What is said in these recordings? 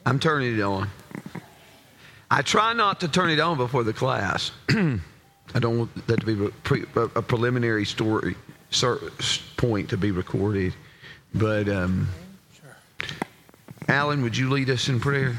I'm turning it on. I try not to turn it on before the class. I don't want that to be a preliminary story point to be recorded. But, Sure. Alan, would you lead us in prayer?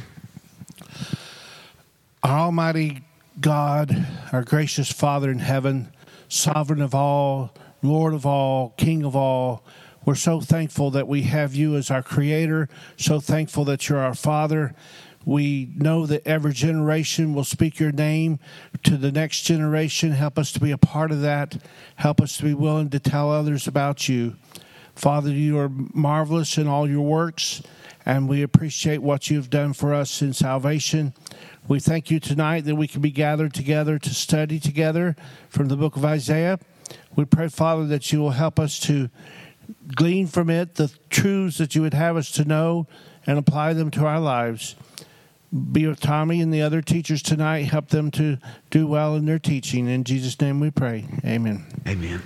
Our Almighty God, our gracious Father in heaven, sovereign of all, Lord of all, King of all, we're so thankful that we have you as our Creator, so thankful that you're our Father. We know that every generation will speak your name to the next generation. Help us to be a part of that. Help us to be willing to tell others about you. Father, you are marvelous in all your works, and we appreciate what you've done for us in salvation. We thank you tonight that we can be gathered together to study together from the book of Isaiah. We pray, Father, that you will help us to glean from it the truths that you would have us to know and apply them to our lives. Be with Tommy and the other teachers tonight. Help them to do well in their teaching. In Jesus' name we pray. Amen. Amen.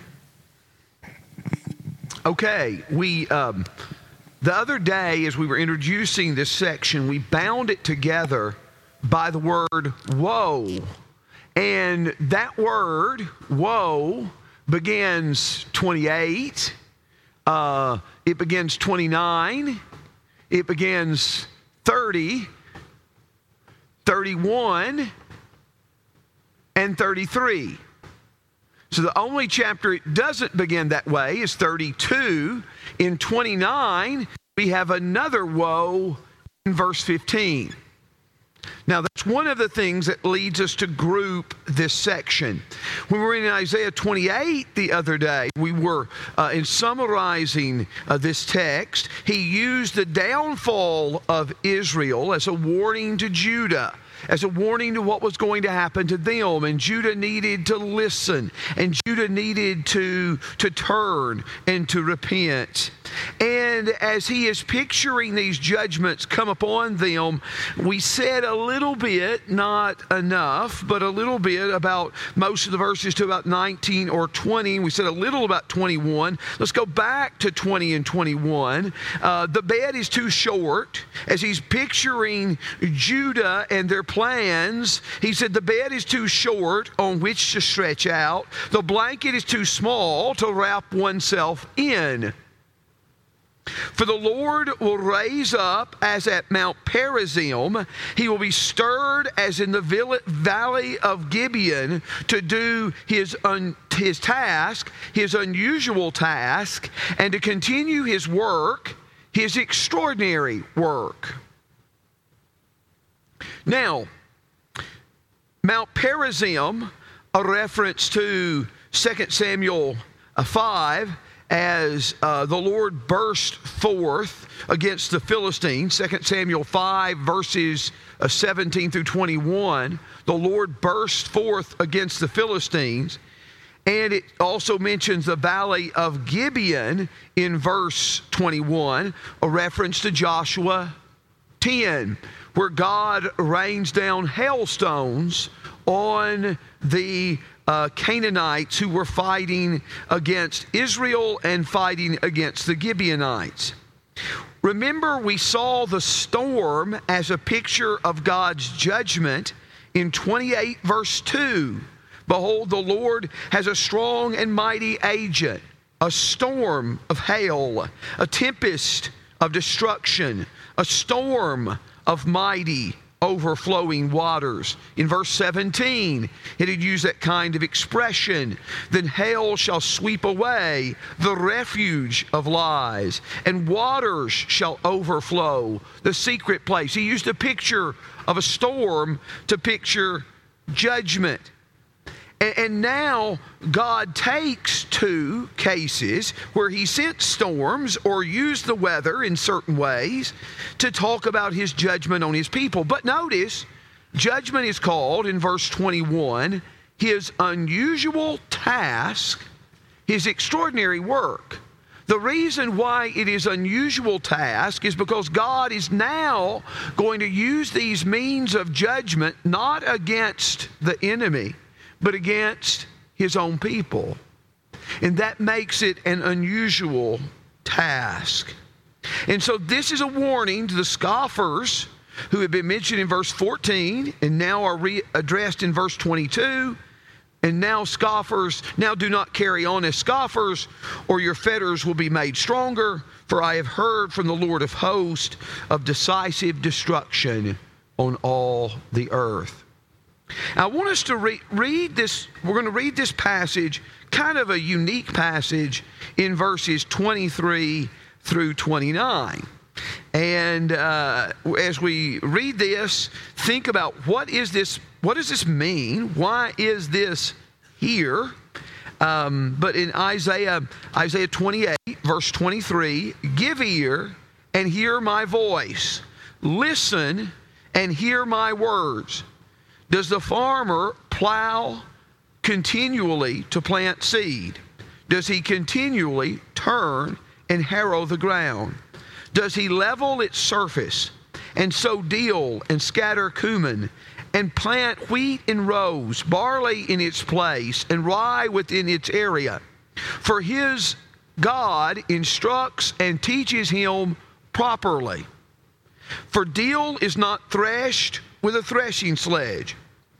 Okay, the other day as we were introducing this section, we bound it together by the word woe. And that word, woe, begins 28, it begins 29, it begins 30, 31, and 33. So the only chapter it doesn't begin that way is 32. In 29, we have another woe in verse 15. Now, that's one of the things that leads us to group this section. When we were in Isaiah 28 the other day, we were in summarizing this text. He used the downfall of Israel as a warning to Judah, as a warning to what was going to happen to them. And Judah needed to listen, and Judah needed to turn and to repent. And as he is picturing these judgments come upon them, we said a little bit, not enough, but a little bit about most of the verses to about 19 or 20. We said a little about 21. Let's go back to 20 and 21. The bed is too short. As he's picturing Judah and their plans, he said the bed is too short on which to stretch out. The blanket is too small to wrap oneself in. For the Lord will raise up as at Mount Perazim. He will be stirred as in the valley of Gibeon to do his task, his unusual task, and to continue his work, his extraordinary work. Now, Mount Perazim, a reference to 2 Samuel 5, as the Lord burst forth against the Philistines, 2 Samuel 5, verses 17 through 21, the Lord burst forth against the Philistines. And it also mentions the valley of Gibeon in verse 21, a reference to Joshua 10, where God rains down hailstones on the Canaanites who were fighting against Israel and fighting against the Gibeonites. Remember, we saw the storm as a picture of God's judgment in 28 verse 2. Behold, the Lord has a strong and mighty agent, a storm of hail, a tempest of destruction, a storm of mighty overflowing waters. In verse 17, it had used that kind of expression. Then hail shall sweep away the refuge of lies, and waters shall overflow the secret place. He used a picture of a storm to picture judgment. And now God takes two cases where he sent storms or used the weather in certain ways to talk about his judgment on his people. But notice, judgment is called in verse 21, his unusual task, his extraordinary work. The reason why it is unusual task is because God is now going to use these means of judgment not against the enemy, but against his own people. And that makes it an unusual task. And so this is a warning to the scoffers who have been mentioned in verse 14 and now are addressed in verse 22. And now scoffers, now do not carry on as scoffers, or your fetters will be made stronger. For I have heard from the Lord of hosts of decisive destruction on all the earth. I want us to read this. We're going to read this passage, kind of a unique passage, in verses 23 through 29. And as we read this, think about what does this mean? Why is this here? But in Isaiah 28, verse 23, give ear and hear my voice. Listen and hear my words. Does the farmer plow continually to plant seed? Does he continually turn and harrow the ground? Does he level its surface and sow deal and scatter cumin and plant wheat in rows, barley in its place, and rye within its area? For his God instructs and teaches him properly. For deal is not threshed with a threshing sledge,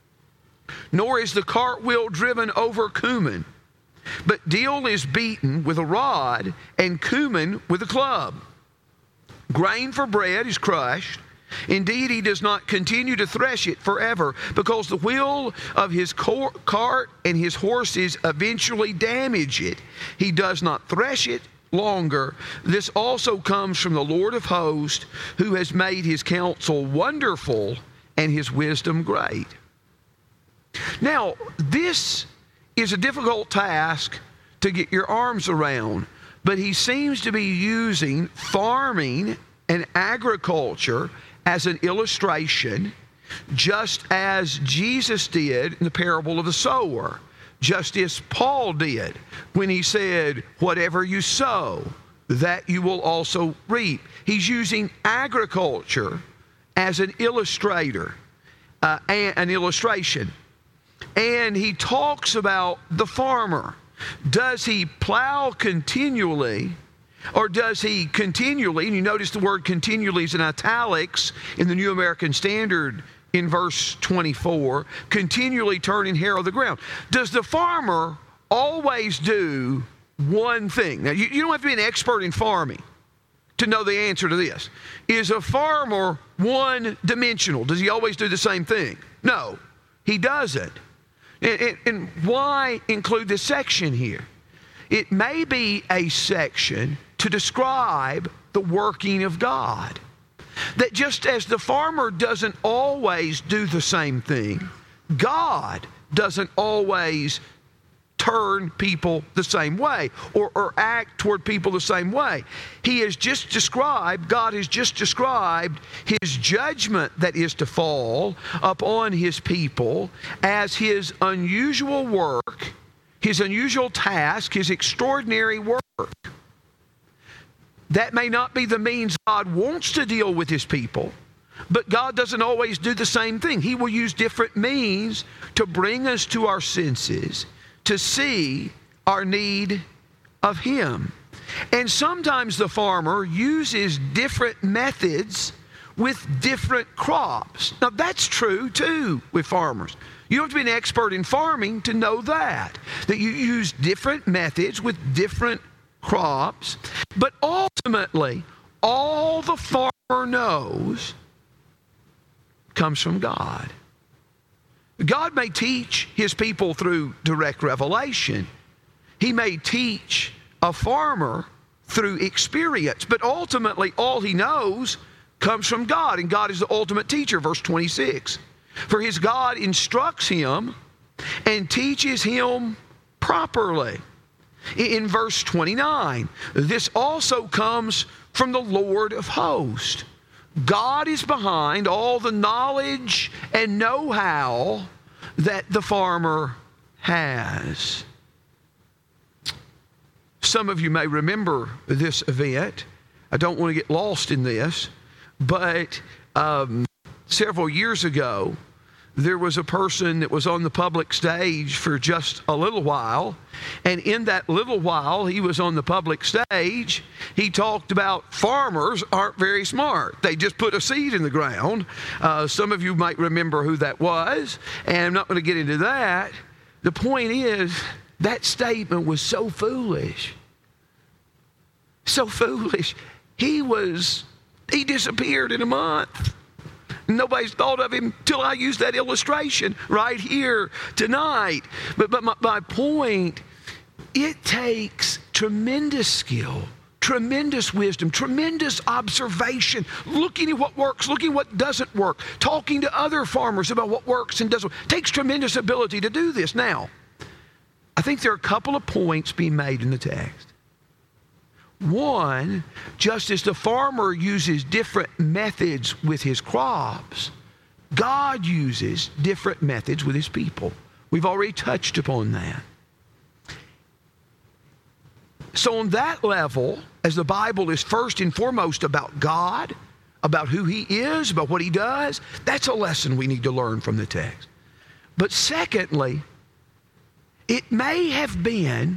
nor is the cartwheel driven over cumin. But deal is beaten with a rod, and cumin with a club. Grain for bread is crushed. Indeed, he does not continue to thresh it forever, because the wheel of his cart and his horses eventually damage it. He does not thresh it longer. This also comes from the Lord of hosts, who has made his counsel wonderful and his wisdom great. Now, this is a difficult task to get your arms around, but he seems to be using farming and agriculture as an illustration, just as Jesus did in the parable of the sower, just as Paul did when he said, whatever you sow, that you will also reap. He's using agriculture as an illustrator, an illustration. And he talks about the farmer. Does he plow continually, or does he continually, and you notice the word continually is in italics in the New American Standard in verse 24, continually turn and harrow the ground. Does the farmer always do one thing? Now, you don't have to be an expert in farming to know the answer to this. Is a farmer one-dimensional? Does he always do the same thing? No, he doesn't. And why include this section here? It may be a section to describe the working of God. That just as the farmer doesn't always do the same thing, God doesn't always turn people the same way or act toward people the same way. God has just described his judgment that is to fall upon his people as his unusual work, his unusual task, his extraordinary work. That may not be the means God wants to deal with his people, but God doesn't always do the same thing. He will use different means to bring us to our senses, to see our need of him. And sometimes the farmer uses different methods with different crops. Now that's true too with farmers. You don't have to be an expert in farming to know that you use different methods with different crops. But ultimately, all the farmer knows comes from God. God may teach his people through direct revelation. He may teach a farmer through experience, but ultimately all he knows comes from God, and God is the ultimate teacher, verse 26. For his God instructs him and teaches him properly. In verse 29, this also comes from the Lord of hosts. God is behind all the knowledge and know-how that the farmer has. Some of you may remember this event. I don't want to get lost in this, but several years ago, there was a person that was on the public stage for just a little while, and in that little while he was on the public stage, he talked about farmers aren't very smart. They just put a seed in the ground. Some of you might remember who that was, and I'm not going to get into that. The point is, that statement was so foolish. So foolish. He disappeared in a month. Nobody's thought of him till I used that illustration right here tonight. But my point, it takes tremendous skill, tremendous wisdom, tremendous observation, looking at what works, looking at what doesn't work, talking to other farmers about what works and doesn't work. It takes tremendous ability to do this. Now, I think there are a couple of points being made in the text. One, just as the farmer uses different methods with his crops, God uses different methods with his people. We've already touched upon that. So on that level, as the Bible is first and foremost about God, about who He is, about what He does, that's a lesson we need to learn from the text. But secondly, it may have been,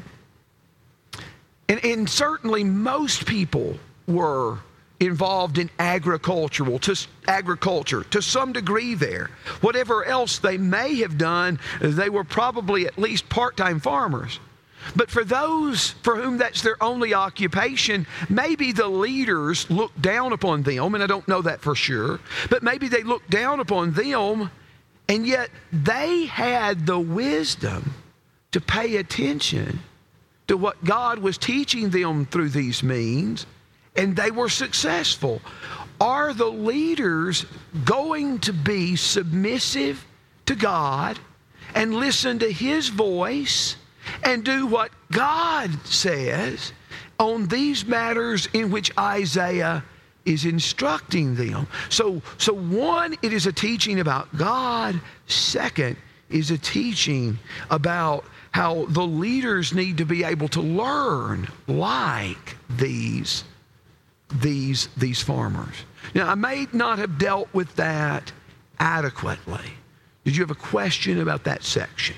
and certainly most people were involved in agriculture to some degree there. Whatever else they may have done, they were probably at least part-time farmers. But for those for whom that's their only occupation, maybe the leaders looked down upon them, and I don't know that for sure, but maybe they looked down upon them, and yet they had the wisdom to pay attention to what God was teaching them through these means, and they were successful. Are the leaders going to be submissive to God and listen to His voice and do what God says on these matters in which Isaiah is instructing them? So one, it is a teaching about God. Second, is a teaching about how the leaders need to be able to learn like these farmers. Now, I may not have dealt with that adequately. Did you have a question about that section?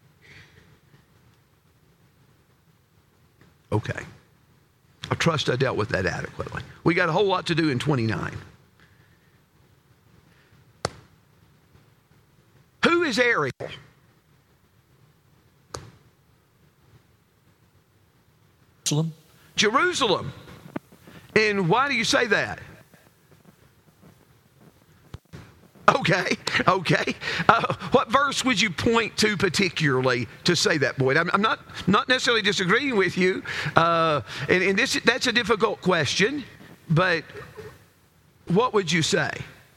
Okay. I trust I dealt with that adequately. We got a whole lot to do in 29. Who is Ariel? Jerusalem. And why do you say that? Okay. What verse would you point to particularly to say that, Boyd? I'm not necessarily disagreeing with you. And that's a difficult question, but what would you say?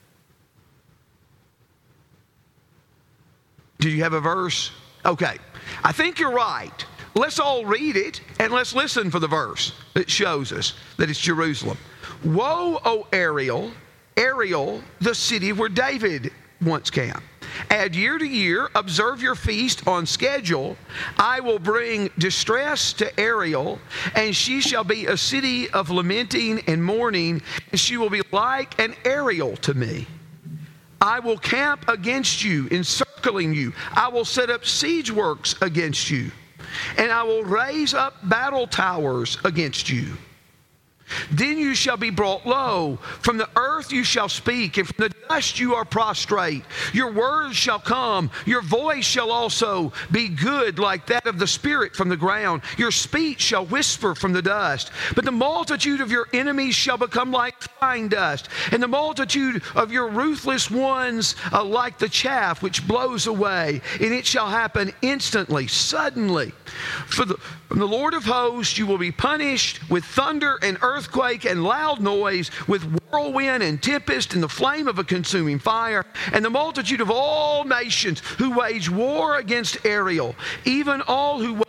Do you have a verse? Okay. I think you're right. Let's all read it and let's listen for the verse that shows us that it's Jerusalem. Woe, O Ariel, Ariel, the city where David once camped. Add year to year, observe your feast on schedule. I will bring distress to Ariel, and she shall be a city of lamenting and mourning, and she will be like an Ariel to me. I will camp against you, encircling you. I will set up siege works against you, and I will raise up battle towers against you. Then you shall be brought low. From the earth you shall speak, and from the dust you are prostrate. Your words shall come. Your voice shall also be good like that of the Spirit from the ground. Your speech shall whisper from the dust. But the multitude of your enemies shall become like fine dust, and the multitude of your ruthless ones like the chaff which blows away. And it shall happen instantly, suddenly. From the Lord of hosts you will be punished with thunder and earthquake and loud noise, with whirlwind and tempest and the flame of a consuming fire. And the multitude of all nations who wage war against Ariel, even all who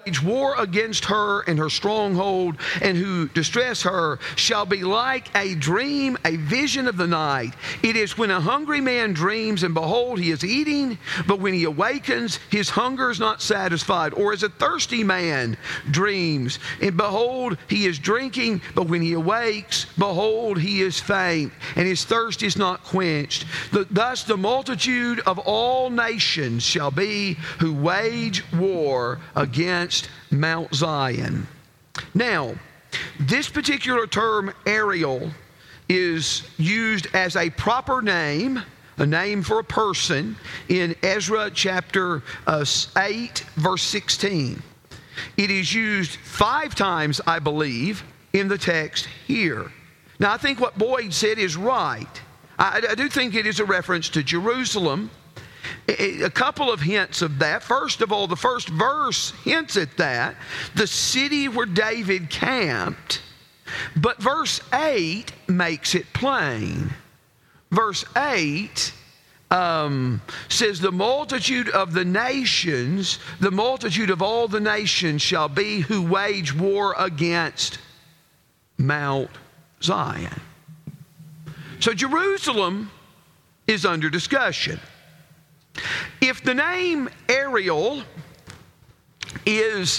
wage war against her and her stronghold, and who distress her, shall be like a dream, a vision of the night. It is when a hungry man dreams, and behold, he is eating, but when he awakens, his hunger is not satisfied. Or as a thirsty man dreams, and behold, he is drinking, but when he awakes, behold, he is faint, and his thirst is not quenched. Thus the multitude of all nations shall be who wage war against Mount Zion. Now, this particular term, Ariel, is used as a proper name, a name for a person, in Ezra chapter 8, verse 16. It is used 5 times, I believe, in the text here. Now, I think what Boyd said is right. I do think it is a reference to Jerusalem. A couple of hints of that. First of all, the first verse hints at that, the city where David camped. But verse 8 makes it plain. Verse 8 says, the multitude of the nations, the multitude of all the nations shall be who wage war against Mount Zion. So Jerusalem is under discussion. If the name Ariel is,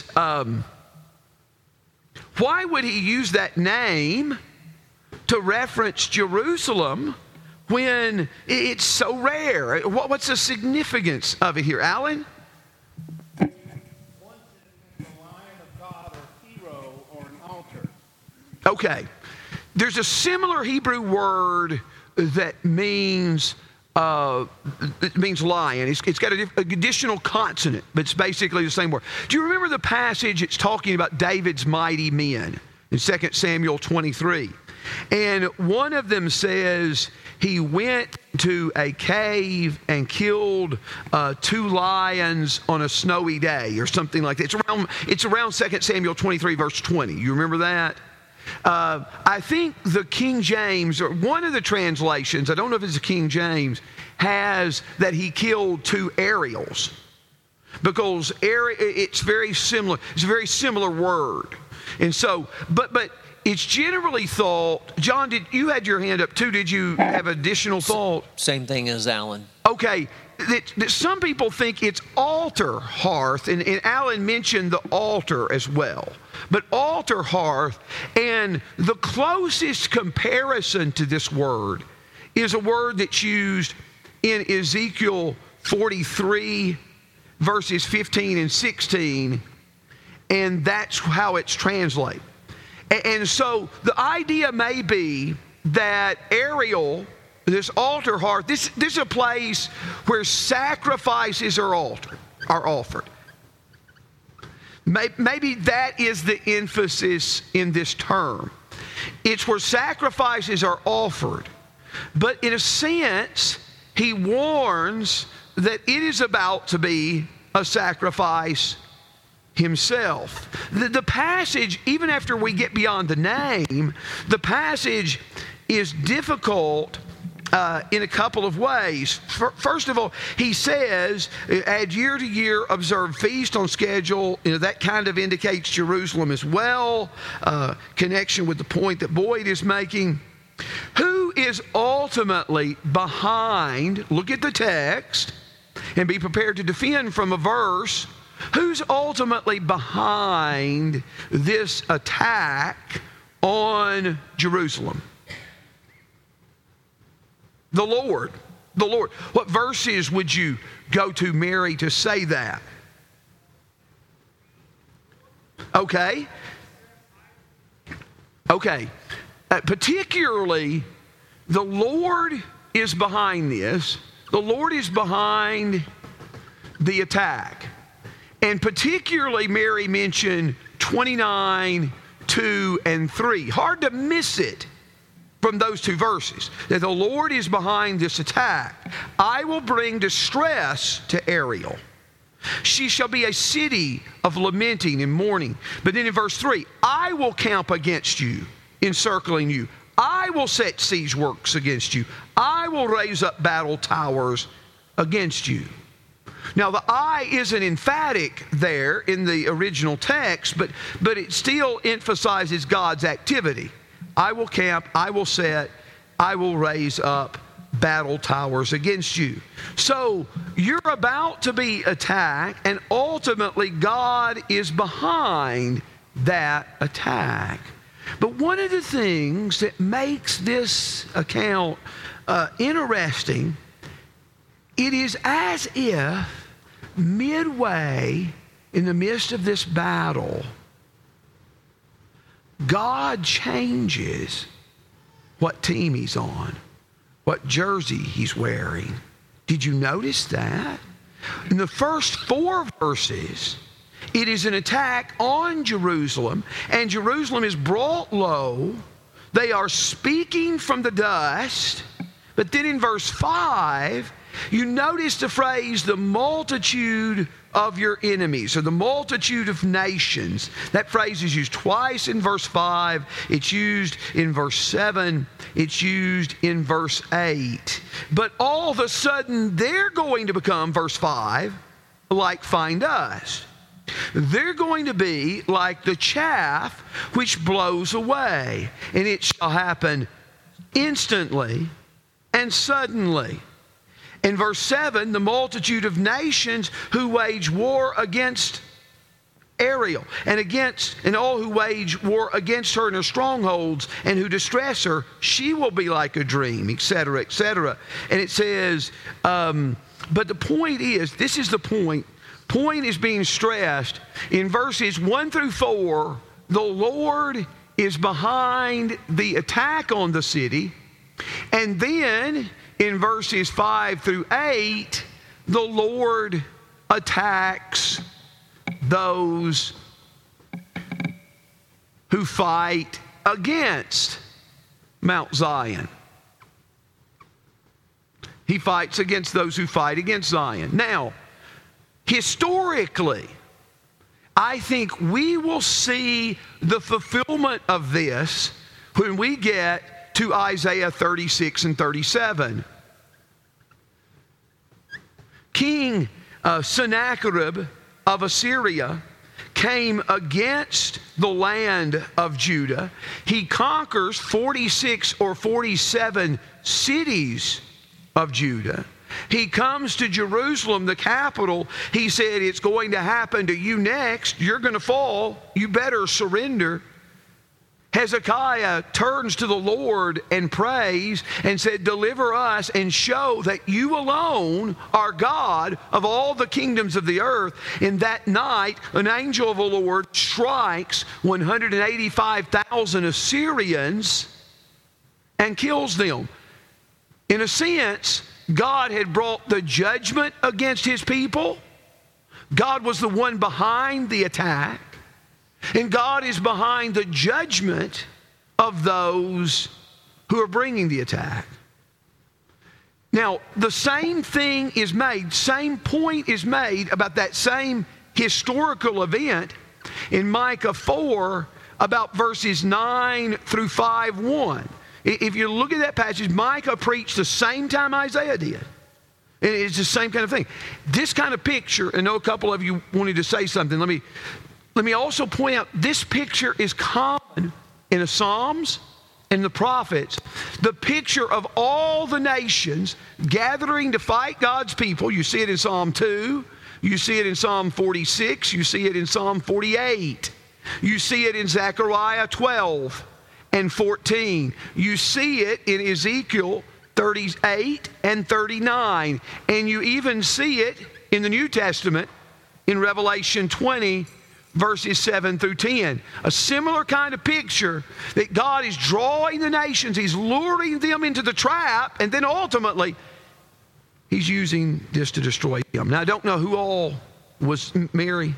why would he use that name to reference Jerusalem when it's so rare? What's the significance of it here, Alan? Once it a lion of God or hero or an altar. Okay. There's a similar Hebrew word that means lion. It's got an additional consonant, but it's basically the same word. Do you remember the passage? It's talking about David's mighty men in 2 Samuel 23. And one of them says he went to a cave and killed 2 lions on a snowy day or something like that. It's around 2 Samuel 23, verse 20. You remember that? I think the King James, or one of the translations, I don't know if it's the King James, has that he killed 2 Ariels. Because it's very similar. It's a very similar word. And so, but it's generally thought, John, you had your hand up too. Did you have additional thought? Same thing as Alan. Okay. That some people think it's altar hearth, and Alan mentioned the altar as well. But altar hearth, and the closest comparison to this word is a word that's used in Ezekiel 43, verses 15 and 16, and that's how it's translated. And so the idea may be that Ariel, this altar hearth, this is a place where sacrifices are offered. Maybe that is the emphasis in this term. It's where sacrifices are offered. But in a sense, he warns that it is about to be a sacrifice himself. The passage, even after we get beyond the name, the passage is difficult in a couple of ways. First of all, he says, add year to year, observe feast on schedule. That kind of indicates Jerusalem as well. Connection with the point that Boyd is making. Who is ultimately behind, look at the text, and be prepared to defend from a verse, who's ultimately behind this attack on Jerusalem? The Lord. The Lord. What verses would you go to, Mary, to say that? Okay. Particularly, the Lord is behind this. The Lord is behind the attack. And particularly, Mary mentioned 29, 2, and 3. Hard to miss it from those 2 verses, that the Lord is behind this attack. I will bring distress to Ariel. She shall be a city of lamenting and mourning. But then in verse 3, I will camp against you, encircling you. I will set siege works against you. I will raise up battle towers against you. Now, the I isn't emphatic there in the original text, but it still emphasizes God's activity. I will camp, I will set, I will raise up battle towers against you. So you're about to be attacked, and ultimately God is behind that attack. But one of the things that makes this account interesting, it is as if midway in the midst of this battle, God changes what team he's on, what jersey he's wearing. Did you notice that? In the first 4 verses, it is an attack on Jerusalem, and Jerusalem is brought low. They are speaking from the dust. But then in verse 5, you notice the phrase, the multitude of your enemies, or the multitude of nations. That phrase is used twice in verse 5. It's used in verse 7. It's used in verse 8. But all of a sudden, they're going to become, verse 5, like fine dust. They're going to be like the chaff which blows away, and it shall happen instantly and suddenly. In verse 7, the multitude of nations who wage war against Ariel and all who wage war against her in her strongholds and who distress her, she will be like a dream, etc., etc. And it says, but the point is, this is the point. Point is being stressed in verses 1 through 4. The Lord is behind the attack on the city. And then in verses 5 through 8, the Lord attacks those who fight against Mount Zion. He fights against those who fight against Zion. Now, historically, I think we will see the fulfillment of this when we get to Isaiah 36 and 37. King Sennacherib of Assyria came against the land of Judah. He conquers 46 or 47 cities of Judah. He comes to Jerusalem, the capital. He said, it's going to happen to you next. You're going to fall. You better surrender. Hezekiah turns to the Lord and prays and said, deliver us and show that you alone are God of all the kingdoms of the earth. And that night, an angel of the Lord strikes 185,000 Assyrians and kills them. In a sense, God had brought the judgment against his people. God was the one behind the attack. And God is behind the judgment of those who are bringing the attack. Now, the same thing is made, same point is made about that same historical event in Micah 4, about verses 9 through 5:1. If you look at that passage, Micah preached the same time Isaiah did. It's the same kind of thing. This kind of picture, I know a couple of you wanted to say something. Let me also point out, this picture is common in the Psalms and the prophets. The picture of all the nations gathering to fight God's people. You see it in Psalm 2. You see it in Psalm 46. You see it in Psalm 48. You see it in Zechariah 12 and 14. You see it in Ezekiel 38 and 39. And you even see it in the New Testament in Revelation 20, verses 7 through 10. A similar kind of picture that God is drawing the nations, he's luring them into the trap, and then ultimately he's using this to destroy them. Now, I don't know who all was Mary.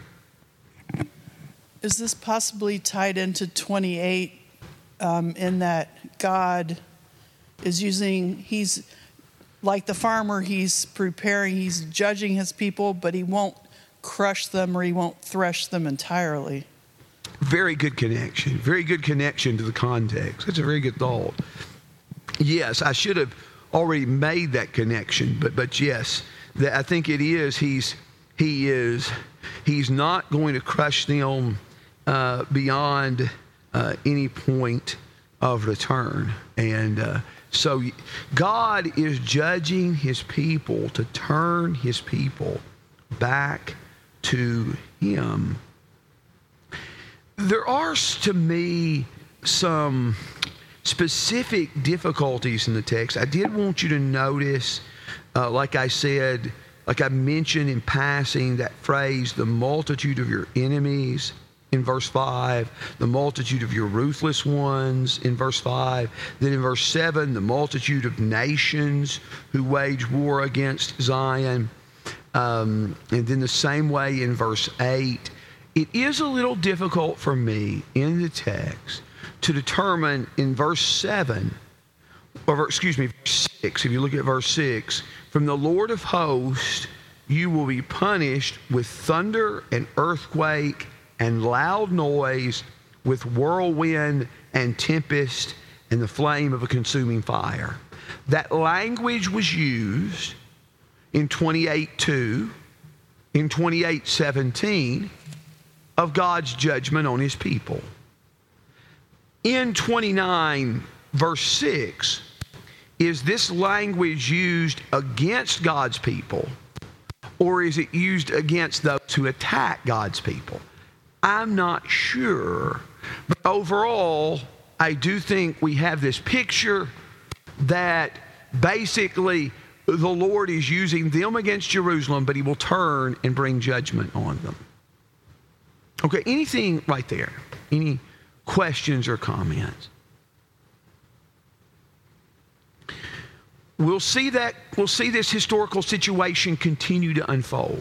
Is this possibly tied into 28 in that God is using, he's like the farmer, he's preparing, he's judging his people, but he won't crush them or he won't thresh them entirely? Very good connection. Very good connection to the context. That's a very good thought. Yes, I should have already made that connection, but yes, I think it is. He's He's not going to crush them beyond any point of return. And so God is judging his people to turn his people back to him. There are, to me, some specific difficulties in the text. I did want you to notice, like I said, like I mentioned in passing, that phrase, the multitude of your enemies, in verse 5, the multitude of your ruthless ones in verse 5. Then in verse 7, the multitude of nations who wage war against Zion. And then the same way in verse 8. It is a little difficult for me in the text to determine in verse 7, or excuse me, verse 6, if you look at verse 6, from the Lord of hosts you will be punished with thunder and earthquake and loud noise, with whirlwind and tempest and the flame of a consuming fire. That language was used in 28:2, in 28:17 of God's judgment on his people. In 29 verse 6, is this language used against God's people, or is it used against those who attack God's people? I'm not sure. But overall, I do think we have this picture that basically the Lord is using them against Jerusalem, but he will turn and bring judgment on them. Okay, anything right there? Any questions or comments? We'll see this historical situation continue to unfold.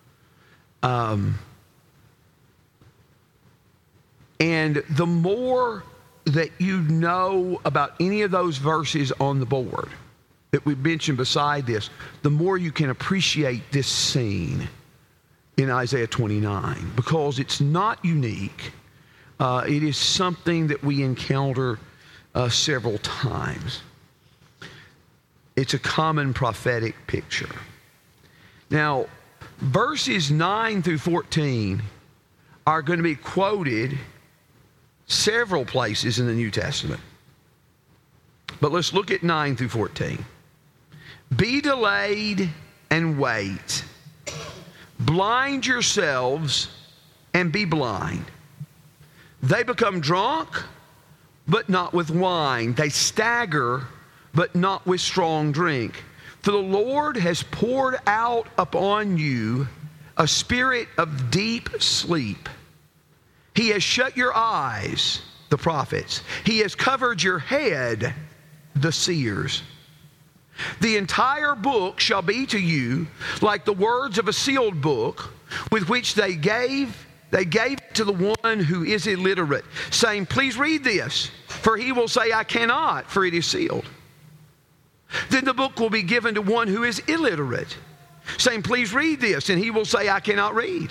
And the more that you know about any of those verses on the board that we mentioned beside this, the more you can appreciate this scene in Isaiah 29, because it's not unique. It is something that we encounter several times. It's a common prophetic picture. Now, verses 9 through 14 are going to be quoted several places in the New Testament. But let's look at 9 through 14. Be delayed and wait. Blind yourselves and be blind. They become drunk, but not with wine. They stagger, but not with strong drink. For the Lord has poured out upon you a spirit of deep sleep. He has shut your eyes, the prophets. He has covered your head, the seers. The entire book shall be to you like the words of a sealed book, with which they gave to the one who is illiterate, saying, please read this, for he will say, I cannot, for it is sealed. Then the book will be given to one who is illiterate, saying, please read this, and he will say, I cannot read.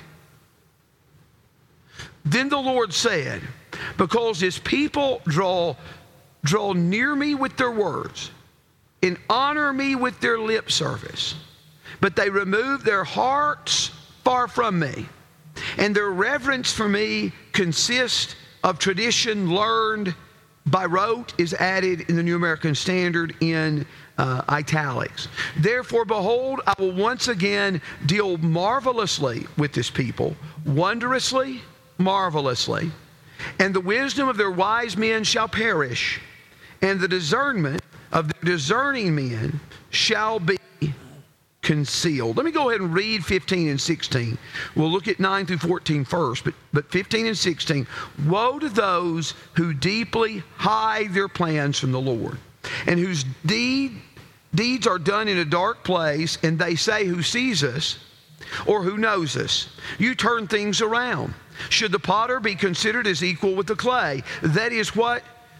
Then the Lord said, because his people draw near me with their words and honor me with their lip service, but they remove their hearts far from me, and their reverence for me consists of tradition learned by rote, is added in the New American Standard in italics. Therefore, behold, I will once again deal marvelously with this people, wondrously, marvelously, and the wisdom of their wise men shall perish, and the discernment of their discerning men shall be concealed. Let me go ahead and read 15 and 16. We'll look at 9 through 14 first, but 15 and 16. Woe to those who deeply hide their plans from the Lord, and whose deeds are done in a dark place, and they say, who sees us or who knows us? You turn things around. Should the potter be considered as equal with the clay? That what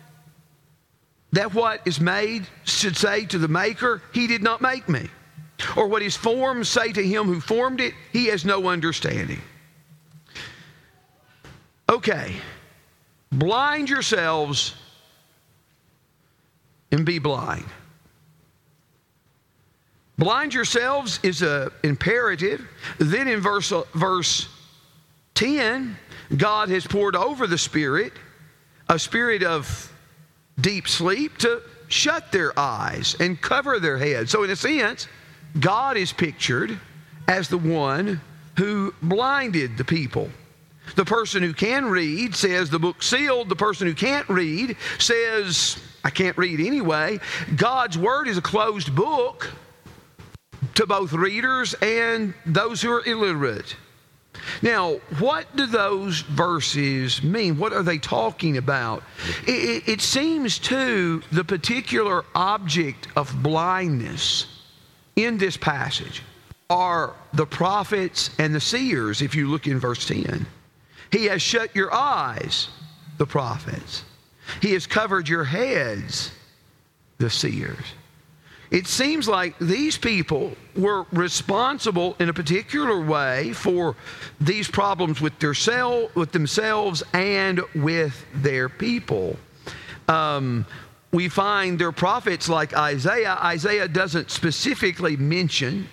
is made should say to the maker, he did not make me. Or what is formed say to him who formed it, he has no understanding. Okay, blind yourselves and be blind. Blind yourselves is an imperative. Then in verse 10, God has poured over the Spirit a spirit of deep sleep to shut their eyes and cover their heads. So in a sense, God is pictured as the one who blinded the people. The person who can read says the book's sealed. The person who can't read says, I can't read anyway. God's Word is a closed book to both readers and those who are illiterate. Now, what do those verses mean? What are they talking about? It seems to the particular object of blindness in this passage are the prophets and the seers, if you look in verse 10. He has shut your eyes, the prophets. He has covered your heads, the seers. It seems like these people were responsible in a particular way for these problems with themselves and with their people. We find their prophets like Isaiah. Isaiah doesn't specifically mention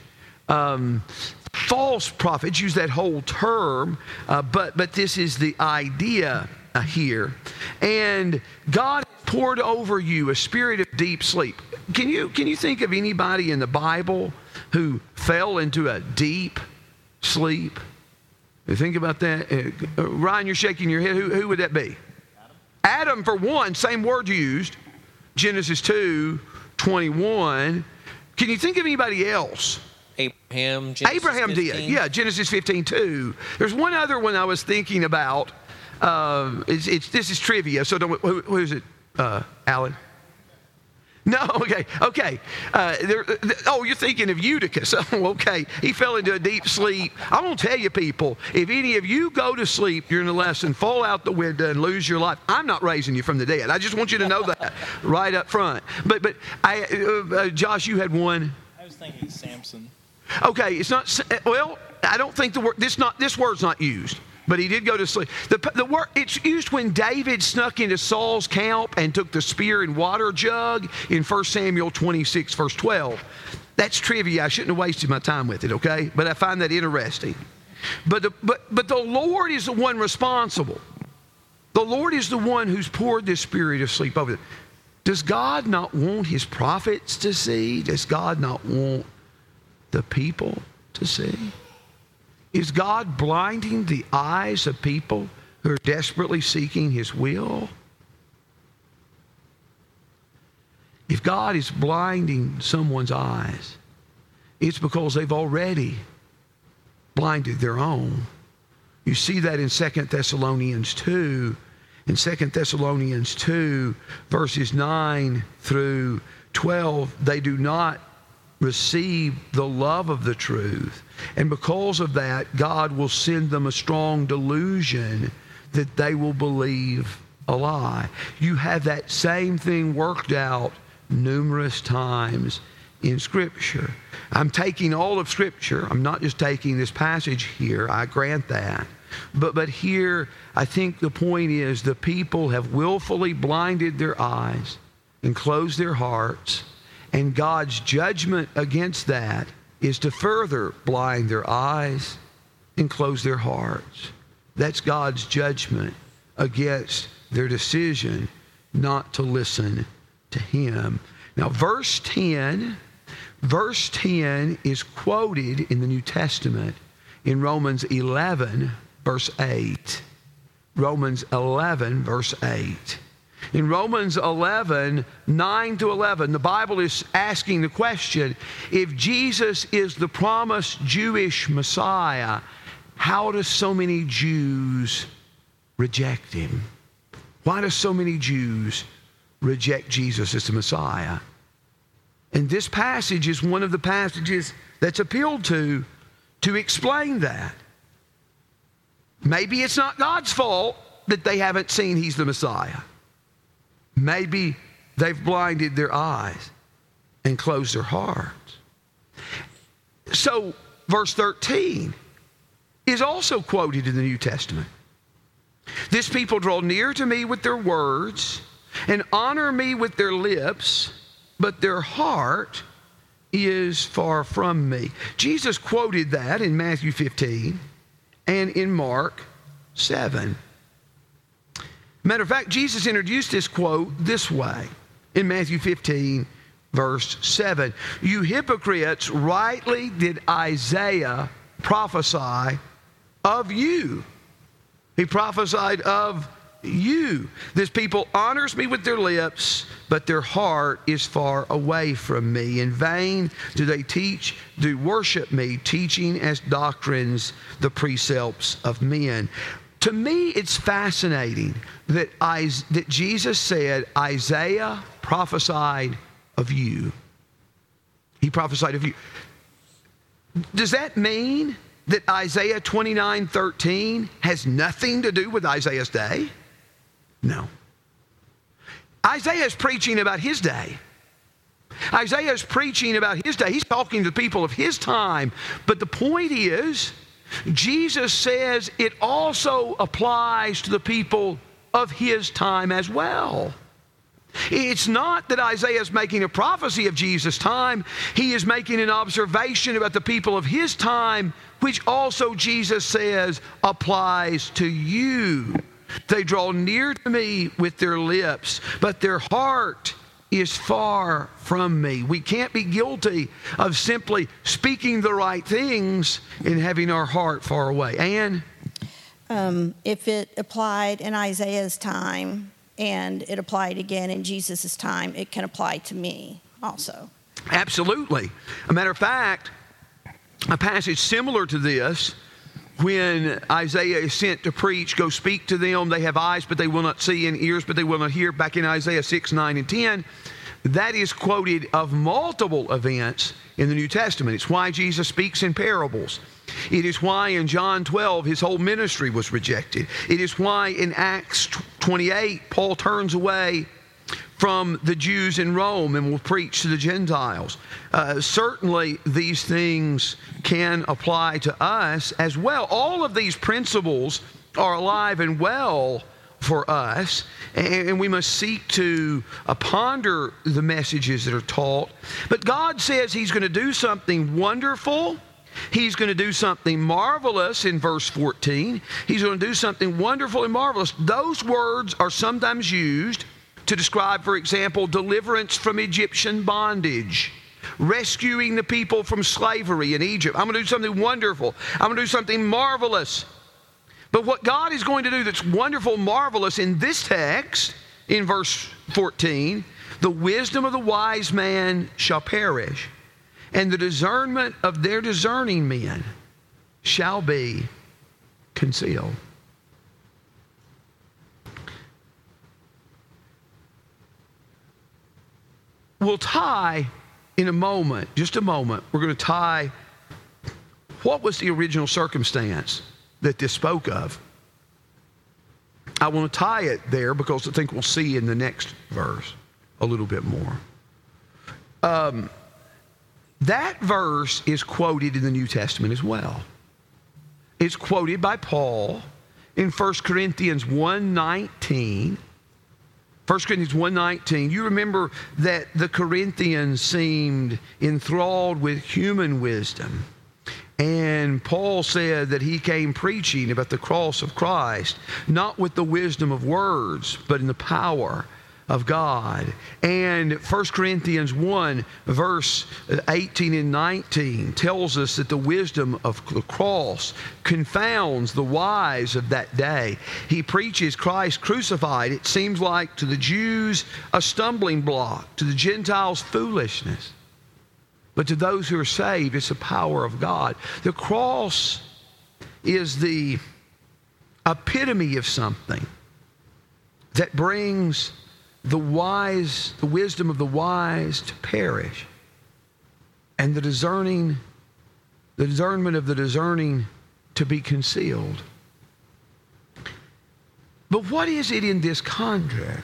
false prophets, use that whole term, but this is the idea here. And God poured over you a spirit of deep sleep. Can you think of anybody in the Bible who fell into a deep sleep? You think about that? Ryan, you're shaking your head. Who would that be? Adam, for one, same word used, Genesis 2:21. Can you think of anybody else? Abraham, Genesis Abraham 15. did, yeah, Genesis 15:2. There's one other one I was thinking about. This is trivia, so who is it, Alan? No, okay. You're thinking of Eutychus. Oh, okay. He fell into a deep sleep. I'm going to tell you, people, if any of you go to sleep during the lesson, fall out the window and lose your life, I'm not raising you from the dead. I just want you to know that right up front. But Josh, you had one. I was thinking Samson. Okay, it's not. Well, I don't think the word. This word's not used. But he did go to sleep. The word, it's used when David snuck into Saul's camp and took the spear and water jug in 1 Samuel 26, verse 12. That's trivia. I shouldn't have wasted my time with it, okay? But I find that interesting. But the Lord is the one responsible. The Lord is the one who's poured this spirit of sleep over them. Does God not want His prophets to see? Does God not want the people to see? Is God blinding the eyes of people who are desperately seeking His will? If God is blinding someone's eyes, it's because they've already blinded their own. You see that in 2 Thessalonians 2. In 2 Thessalonians 2, verses 9 through 12, they do not receive the love of the truth. And because of that, God will send them a strong delusion that they will believe a lie. You have that same thing worked out numerous times in Scripture. I'm taking all of Scripture. I'm not just taking this passage here. I grant that. But here, I think the point is the people have willfully blinded their eyes and closed their hearts. And God's judgment against that is to further blind their eyes and close their hearts. That's God's judgment against their decision not to listen to Him. Now, verse 10 is quoted in the New Testament in Romans 11, verse 8. Romans 11, verse 8. In Romans 11, 9 to 11, the Bible is asking the question, if Jesus is the promised Jewish Messiah, how do so many Jews reject Him? Why do so many Jews reject Jesus as the Messiah? And this passage is one of the passages that's appealed to explain that. Maybe it's not God's fault that they haven't seen He's the Messiah. Maybe they've blinded their eyes and closed their hearts. So, verse 13 is also quoted in the New Testament. This people draw near to me with their words and honor me with their lips, but their heart is far from me. Jesus quoted that in Matthew 15 and in Mark 7. Matter of fact, Jesus introduced this quote this way in Matthew 15, verse 7. You hypocrites, rightly did Isaiah prophesy of you. He prophesied of you. This people honors me with their lips, but their heart is far away from me. In vain do they worship me, teaching as doctrines the precepts of men. To me, it's fascinating that Jesus said, Isaiah prophesied of you. He prophesied of you. Does that mean that Isaiah 29:13 has nothing to do with Isaiah's day? No. Isaiah is preaching about his day. Isaiah is preaching about his day. He's talking to the people of his time. But the point is, Jesus says it also applies to the people of his time as well. It's not that Isaiah is making a prophecy of Jesus' time. He is making an observation about the people of his time, which also Jesus says applies to you. They draw near to me with their lips, but their heart is far from me. We can't be guilty of simply speaking the right things and having our heart far away. Ann? If it applied in Isaiah's time and it applied again in Jesus' time, it can apply to me also. Absolutely. A matter of fact, a passage similar to this, when Isaiah is sent to preach, go speak to them, they have eyes but they will not see, and ears but they will not hear, back in Isaiah 6, 9, and 10, that is quoted of multiple events in the New Testament. It's why Jesus speaks in parables. It is why in John 12 his whole ministry was rejected. It is why in Acts 28 Paul turns away from the Jews in Rome and will preach to the Gentiles. Certainly these things can apply to us as well. All of these principles are alive and well for us, and we must seek to ponder the messages that are taught. But God says he's going to do something wonderful. He's going to do something marvelous in verse 14. He's going to do something wonderful and marvelous. Those words are sometimes used to describe, for example, deliverance from Egyptian bondage, rescuing the people from slavery in Egypt. I'm going to do something wonderful. I'm going to do something marvelous. But what God is going to do that's wonderful, marvelous in this text, in verse 14, the wisdom of the wise man shall perish, and the discernment of their discerning men shall be concealed. We'll tie in a moment, just a moment, we're going to tie what was the original circumstance that this spoke of. I want to tie it there because I think we'll see in the next verse a little bit more. That verse is quoted in the New Testament as well. It's quoted by Paul in 1 Corinthians 1:19. 1 Corinthians 1:19, you remember that the Corinthians seemed enthralled with human wisdom. And Paul said that he came preaching about the cross of Christ, not with the wisdom of words, but in the power of God. And 1 Corinthians 1, verse 18 and 19 tells us that the wisdom of the cross confounds the wise of that day. He preaches Christ crucified. It seems like to the Jews a stumbling block, to the Gentiles foolishness. But to those who are saved, it's the power of God. The cross is the epitome of something that brings the wisdom of the wise to perish, and the discernment of the discerning to be concealed. But what is it in this context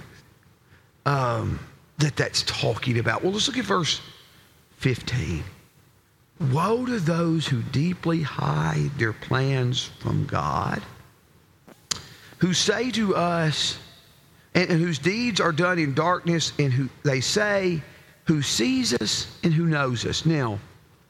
that's talking about? Well, let's look at verse 15. Woe to those who deeply hide their plans from God, who say to us, and whose deeds are done in darkness, and who they say, who sees us and who knows us. Now,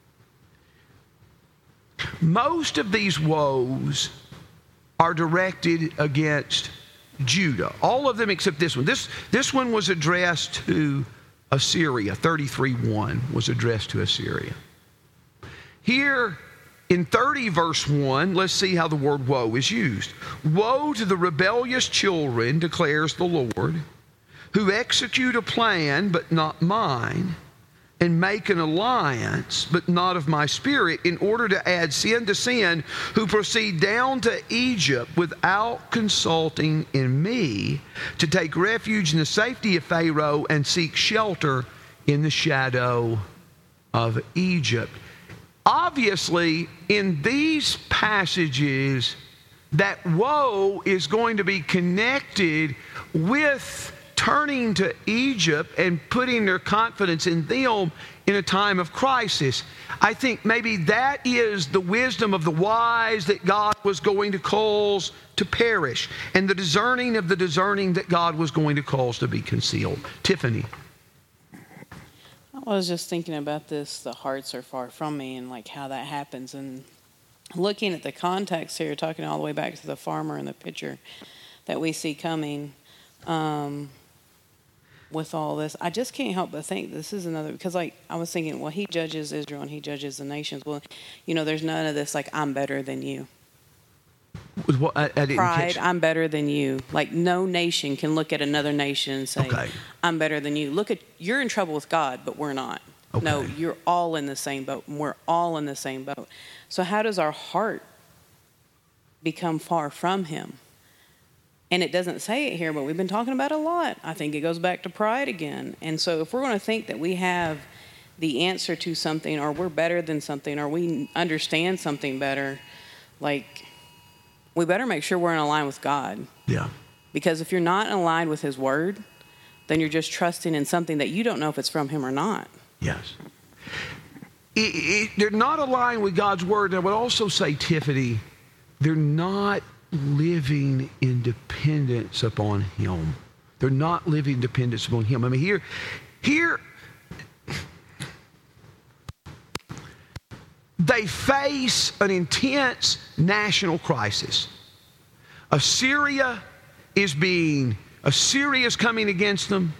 most of these woes are directed against Judah. All of them except this one. This one was addressed to Assyria. 33:1 was addressed to Assyria. Here in 30 verse 1, let's see how the word woe is used. Woe to the rebellious children, declares the Lord, who execute a plan but not mine, and make an alliance but not of my spirit, in order to add sin to sin, who proceed down to Egypt without consulting in me, to take refuge in the safety of Pharaoh and seek shelter in the shadow of Egypt. Obviously, in these passages, that woe is going to be connected with turning to Egypt and putting their confidence in them in a time of crisis. I think maybe that is the wisdom of the wise that God was going to cause to perish, and the discerning of the discerning that God was going to cause to be concealed. Tiffany. I was just thinking about this, the hearts are far from me, and like how that happens. And looking at the context here, talking all the way back to the farmer and the picture that we see coming, with all this, I just can't help but think this is another, because like I was thinking, well, he judges Israel and he judges the nations. Well, there's none of this like, I'm better than you. With what? I didn't Pride, catch. I'm better than you. Like no nation can look at another nation and say, Okay. I'm better than you. You're in trouble with God, but we're not. Okay. No, you're all in the same boat, and we're all in the same boat. So how does our heart become far from him? And it doesn't say it here, but we've been talking about it a lot. I think it goes back to pride again. And so if we're going to think that we have the answer to something, or we're better than something, or we understand something better, like, we better make sure we're in line with God. Yeah. Because if you're not in line with his word, then you're just trusting in something that you don't know if it's from him or not. Yes. They're not aligned with God's word. And I would also say, Tiffany, they're not living in dependence upon him. They're not living dependence upon him. I mean, here they face an intense national crisis. Assyria is coming against them.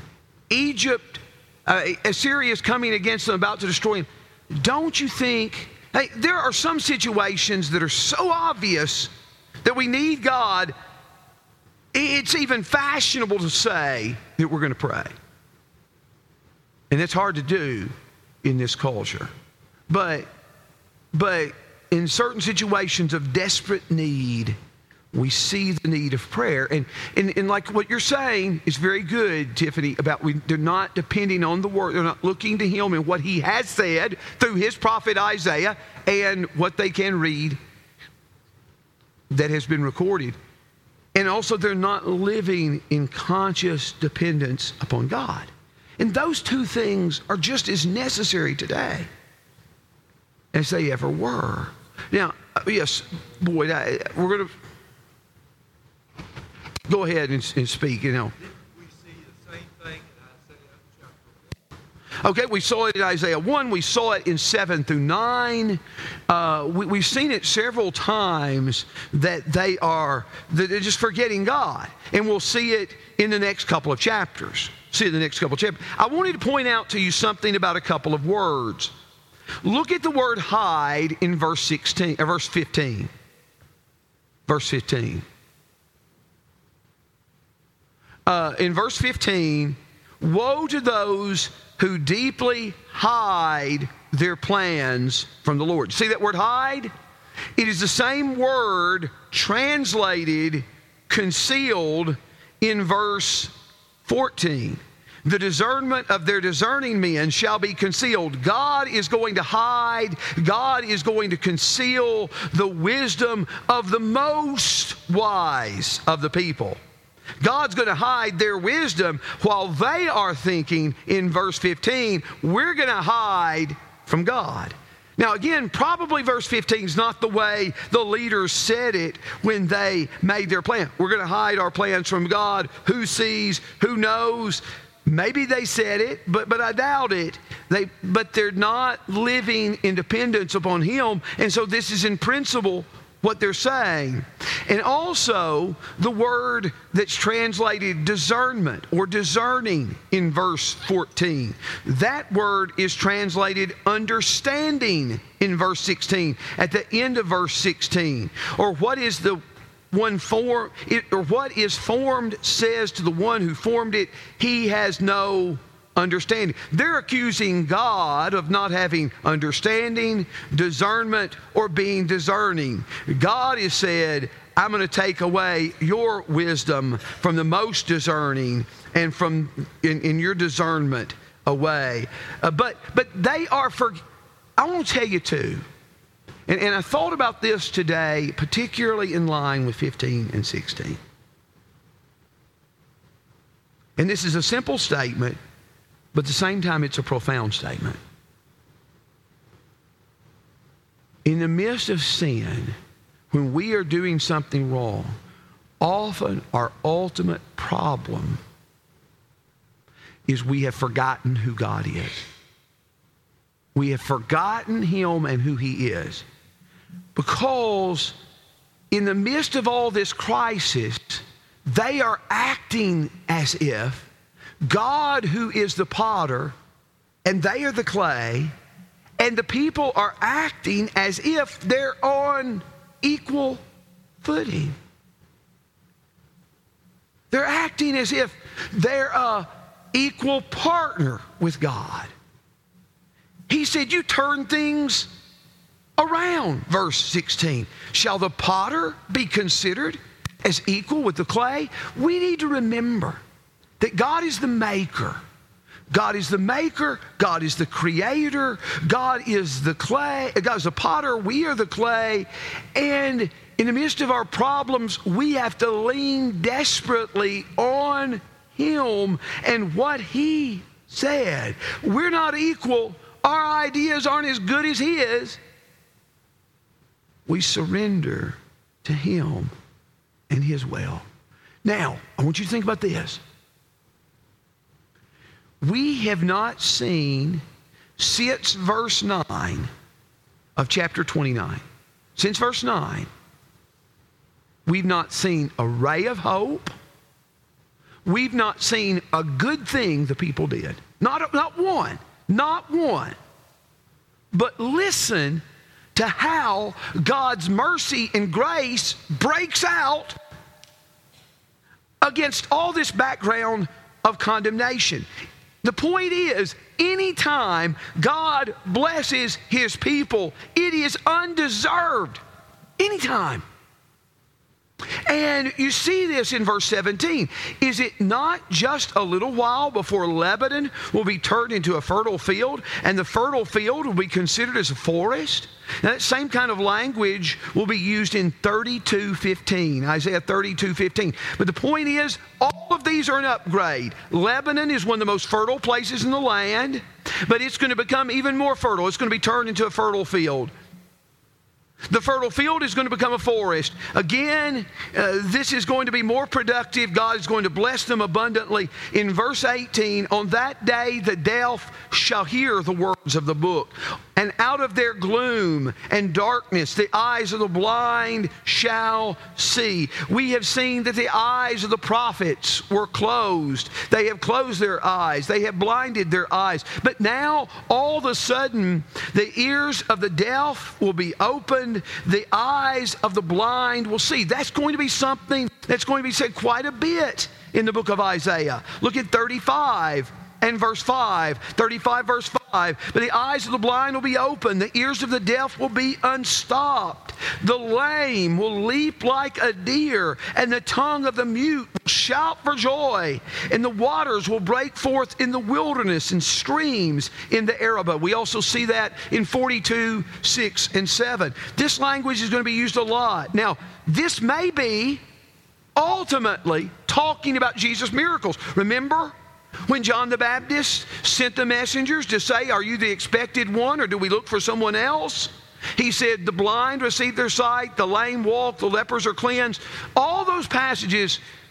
Assyria is coming against them, about to destroy them. Don't you think, there are some situations that are so obvious that we need God, it's even fashionable to say that we're going to pray. And that's hard to do in this culture. But in certain situations of desperate need, we see the need of prayer. And like what you're saying is very good, Tiffany, about they're not depending on the word. They're not looking to him and what he has said through his prophet Isaiah and what they can read that has been recorded. And also they're not living in conscious dependence upon God. And those two things are just as necessary today as they ever were. Now, yes, Boyd, we're going to go ahead and speak, We see the same thing in Isaiah chapter 1. Okay, we saw it in Isaiah 1. We saw it in 7 through 9. We've seen it several times that they're just forgetting God. And we'll see it in the next couple of chapters. I wanted to point out to you something about a couple of words. Look at the word hide in verse 15. Verse 15. In verse 15, woe to those who deeply hide their plans from the Lord. See that word hide? It is the same word translated concealed in verse 14. The discernment of their discerning men shall be concealed. God is going to hide. God is going to conceal the wisdom of the most wise of the people. God's going to hide their wisdom while they are thinking in verse 15, we're going to hide from God. Now again, probably verse 15 is not the way the leaders said it when they made their plan. We're going to hide our plans from God. Who sees? Who knows? Maybe they said it, but I doubt it. But they're not living in dependence upon Him. And so this is in principle what they're saying. And also the word that's translated discernment or discerning in verse 14. That word is translated understanding in verse 16, at the end of verse 16. Or what is the one form, or what is formed says to the one who formed it, he has no understanding. They're accusing God of not having understanding, discernment, or being discerning. God has said, I'm going to take away your wisdom from the most discerning and from in your discernment away. But they are I want to tell you too, and I thought about this today, particularly in line with 15 and 16. And this is a simple statement, but at the same time, it's a profound statement. In the midst of sin, when we are doing something wrong, often our ultimate problem is we have forgotten who God is. We have forgotten Him and who He is. Because in the midst of all this crisis, they are acting as if God, who is the potter, and they are the clay, and the people are acting as if they're on equal footing. They're acting as if they're an equal partner with God. He said, you turn things around, verse 16. Shall the potter be considered as equal with the clay? We need to remember that God is the maker. God is the maker. God is the creator. God is the clay. God is the potter. We are the clay. And in the midst of our problems, we have to lean desperately on Him and what He said. We're not equal. Our ideas aren't as good as His. We surrender to Him and His will. Now, I want you to think about this. We have not seen, since verse 9 of chapter 29, since verse 9, we've not seen a ray of hope. We've not seen a good thing the people did. Not one. Not one. But listen to how God's mercy and grace breaks out against all this background of condemnation. The point is, anytime God blesses His people, it is undeserved. Anytime. And you see this in verse 17. Is it not just a little while before Lebanon will be turned into a fertile field, and the fertile field will be considered as a forest? Now, that same kind of language will be used in 32:15, Isaiah 32:15. But the point is, all of these are an upgrade. Lebanon is one of the most fertile places in the land, but it's going to become even more fertile. It's going to be turned into a fertile field. The fertile field is going to become a forest. Again, this is going to be more productive. God is going to bless them abundantly. In verse 18, on that day the deaf shall hear the words of the book, and out of their gloom and darkness the eyes of the blind shall see. We have seen that the eyes of the prophets were closed. They have closed their eyes. They have blinded their eyes. But now, all of a sudden, the ears of the deaf will be opened. The eyes of the blind will see. That's going to be something that's going to be said quite a bit in the book of Isaiah. Look at 35 and verse 5. 35 verse 5. But the eyes of the blind will be open. The ears of the deaf will be unstopped. The lame will leap like a deer, and the tongue of the mute will shout for joy. And the waters will break forth in the wilderness and streams in the Arabah. We also see that in 42, 6, and 7. This language is going to be used a lot. Now, this may be ultimately talking about Jesus' miracles. Remember when John the Baptist sent the messengers to say, are you the expected one, or do we look for someone else? He said, the blind receive their sight, the lame walk, the lepers are cleansed. All those passages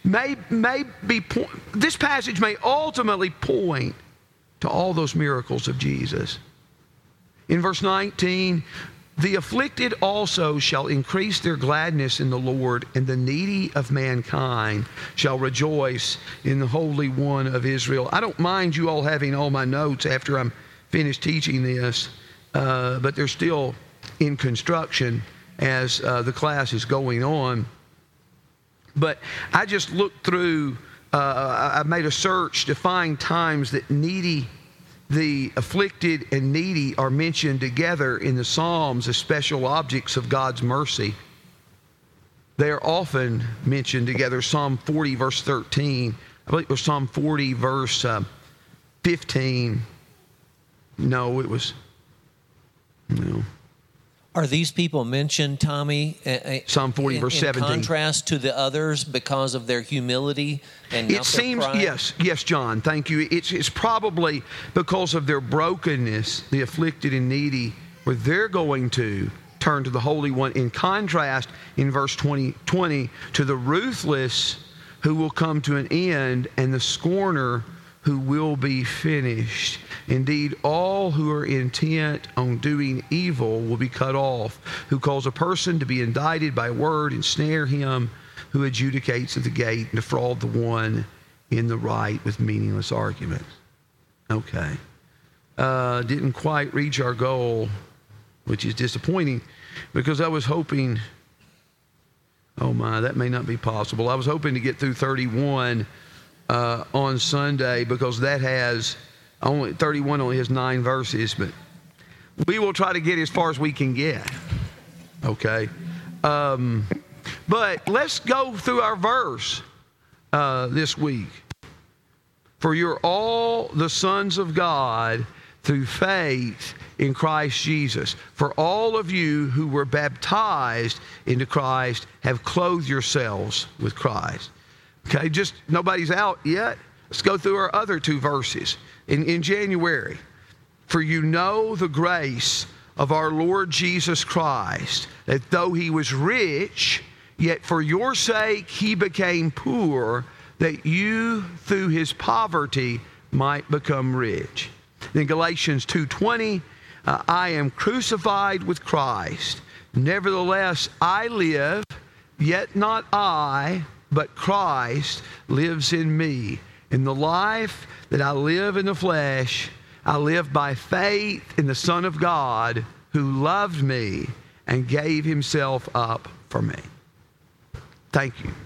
this passage may ultimately point to all those miracles of Jesus. In verse 19, the afflicted also shall increase their gladness in the Lord, and the needy of mankind shall rejoice in the Holy One of Israel. I don't mind you all having all my notes after I'm finished teaching this, but they're still in construction as the class is going on. But I just looked through, I made a search to find times that the afflicted and needy are mentioned together in the Psalms as special objects of God's mercy. They are often mentioned together. Psalm 40, verse 13. I believe it was Psalm 40, verse 15. No, it was... No. Are these people mentioned, Tommy, Psalm 40, verse 17. In contrast to the others because of their humility and not their pride? Yes, John, thank you. It's probably because of their brokenness, the afflicted and needy, where they're going to turn to the Holy One. In contrast, in verse 20, to the ruthless who will come to an end, and the scorner who will be finished. Indeed, all who are intent on doing evil will be cut off, who cause a person to be indicted by word, ensnare him who adjudicates at the gate, and defraud the one in the right with meaningless arguments. Okay. Didn't quite reach our goal, which is disappointing, because I was hoping, oh my, that may not be possible. I was hoping to get through 31 on Sunday, because that has only 31 only has 9 verses, but we will try to get as far as we can get. Okay, but let's go through our verse this week. For you're all the sons of God through faith in Christ Jesus. For all of you who were baptized into Christ have clothed yourselves with Christ. Okay, just nobody's out yet. Let's go through our other 2 verses. In January, for you know the grace of our Lord Jesus Christ, that though he was rich, yet for your sake he became poor, that you through his poverty might become rich. In Galatians 2:20, I am crucified with Christ. Nevertheless, I live, yet not I, but Christ lives in me. In the life that I live in the flesh, I live by faith in the Son of God who loved me and gave himself up for me. Thank you.